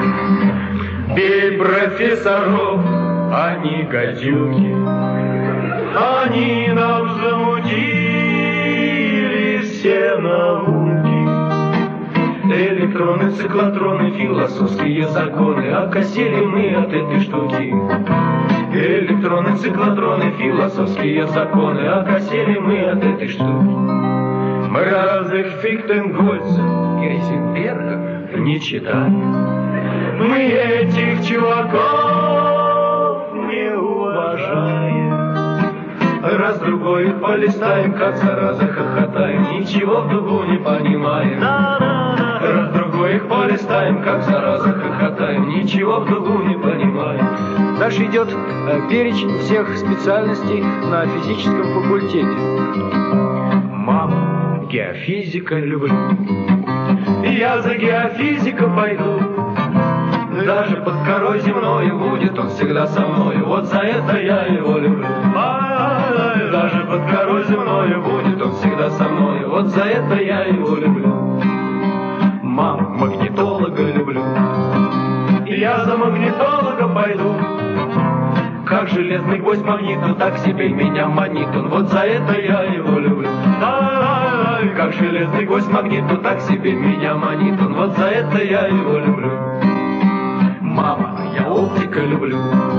Бей профессоров, они гадюки, они нам замутили все науки. Электроны, циклотроны, философские законы, окосели мы от этой штуки. Электроны, циклотроны, философские законы, окосели мы от этой штуки. Мы разных Фихтенгольцев, Гейзенбергов не читаем. Мы этих чуваков не уважаем. Раз-другой их полистаем, как зараза хохотаем, ничего в дугу не понимаем. Раз-другой их полистаем, как зараза хохотаем, ничего в дугу не понимаем. Дальше идет перечень всех специальностей на физическом факультете. Мама, геофизика люблю, я за геофизика пойду. Даже под корой земною будет он всегда со мною, вот за это я его люблю. Даже под корой земною будет он всегда со мною, вот за это я его люблю. Мама, магнитолога люблю, я за магнитолога пойду. Как железный гвоздь магниту, так себе меня манит он, вот за это я его люблю. Как железный гвоздь магниту, так себе меня манит он, вот за это я его люблю. Мама, я оптика люблю,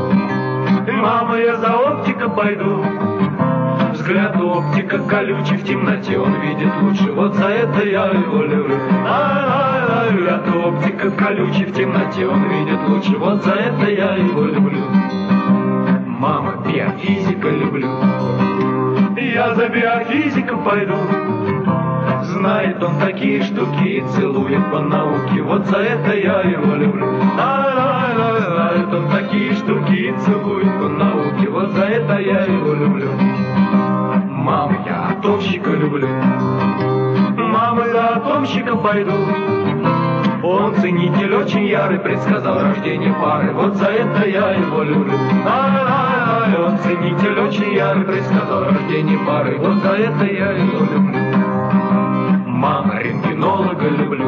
мама, я за оптика пойду. Взгляд у оптика колючий, в темноте он видит лучше, вот за это я его люблю. Взгляд у оптика колючий, в темноте он видит лучше, вот за это я его люблю. Мама, биофизика люблю, я за биофизика пойду. Знает он такие штуки и целует по науке, вот за это я его люблю. Знает он такие штуки и целует по науке, вот за это я его люблю. Мама, я атомщика люблю, мама, за атомщика пойду. Он ценитель очень ярый, предсказал рождение пары, вот за это я его люблю. Он ценитель очень ярый, предсказал рождение пары, вот за это я его люблю. Мама, рентгенолога люблю,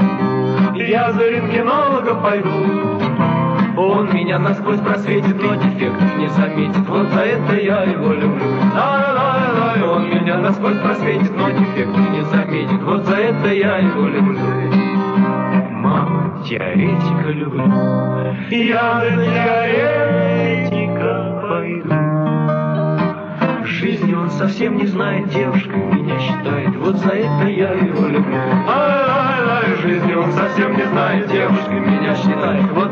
я за рентгенолога пойду. Он меня насквозь просветит, но дефектов не заметит, вот за это я его люблю. Он меня насквозь просветит, но дефектов не заметит, вот за это я его люблю. Мама, теоретика люблю, я за теоретика пойду. В жизни он совсем не знает, девушка меня считает, вот за это я его люблю. В жизни он совсем не знает, девушка меня считает, вот